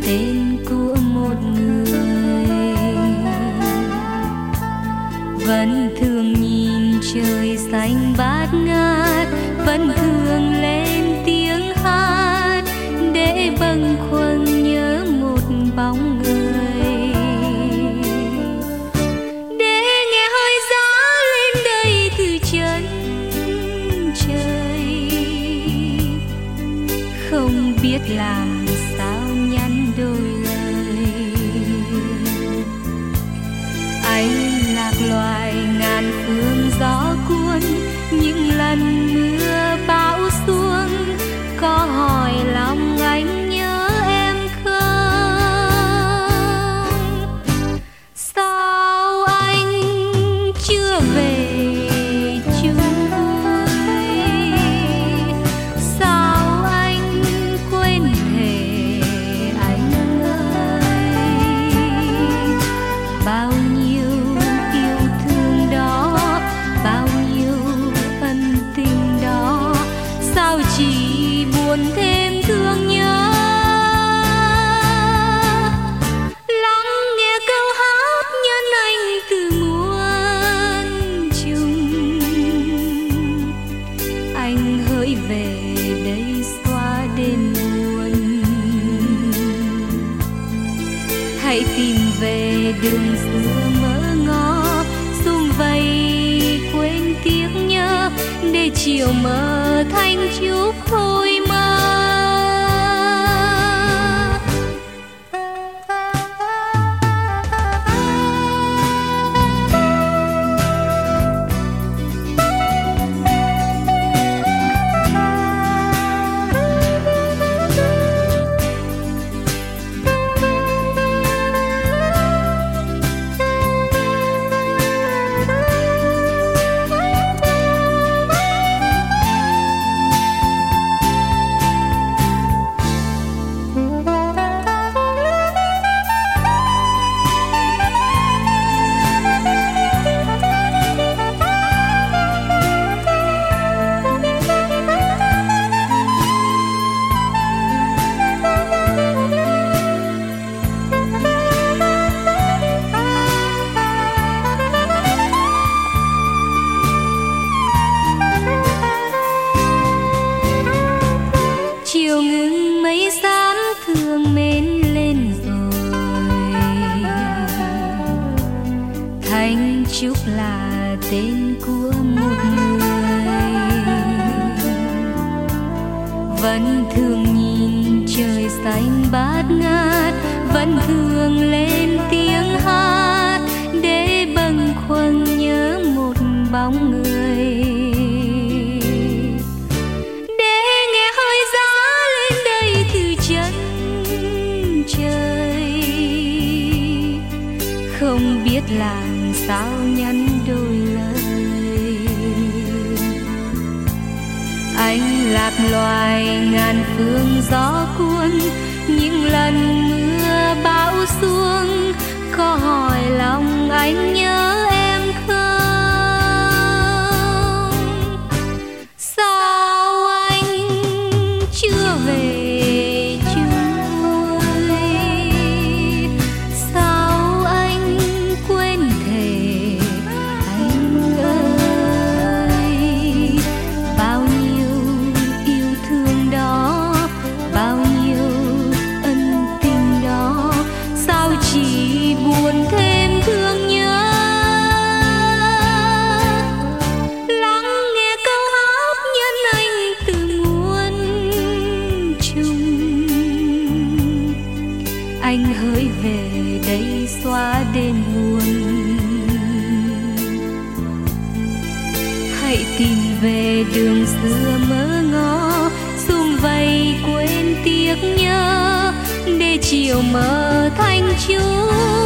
tên của một người. Vẫn thường nhìn trời xanh bát ngát, vẫn thường lên tiếng hát để bâng khuâng nhớ một bóng người. Để nghe hơi gió lên đây từ chân trời, không biết làm sao nhắn đôi lời. Anh lạc loài ngàn phương gió cuốn, những lần mưa bão xuống có hỏi lòng anh nhớ em không? Sao anh chưa về chung vui? Sao anh quên thề anh ơi? Bao nhiêu yêu thương đó, bao nhiêu ân tình đó, sao chỉ buồn thêm thương nhớ. Lắng nghe câu hát nhân anh từ muôn trùng, anh hỡi về đây xóa đêm buồn. Hãy tìm về đường xưa mơ ngó, sum vầy quên tiếng nhớ, để chiều mờ thanh chút thôi mơ. Chiều ngừng mây xám thương mến lên rồi, Thanh Trúc là tên của một người. Vẫn thường nhìn trời xanh bát ngát, vẫn thường lên tiếng hát để bâng khuâng nhớ một bóng người. Không biết làm sao nhắn đôi lời. Anh lạc loài ngàn phương gió cuốn, những lần mưa bão xuống có hỏi lòng anh nhớ em không? Sao anh chưa về? Buồn thêm thương nhớ. Lắng nghe câu hát nhân anh từ muôn trùng, anh hỡi về đây xóa đêm buồn. Hãy tìm về đường xưa mơ ngó, sum vầy quên tiếc nhớ, để chiều mờ thanh chút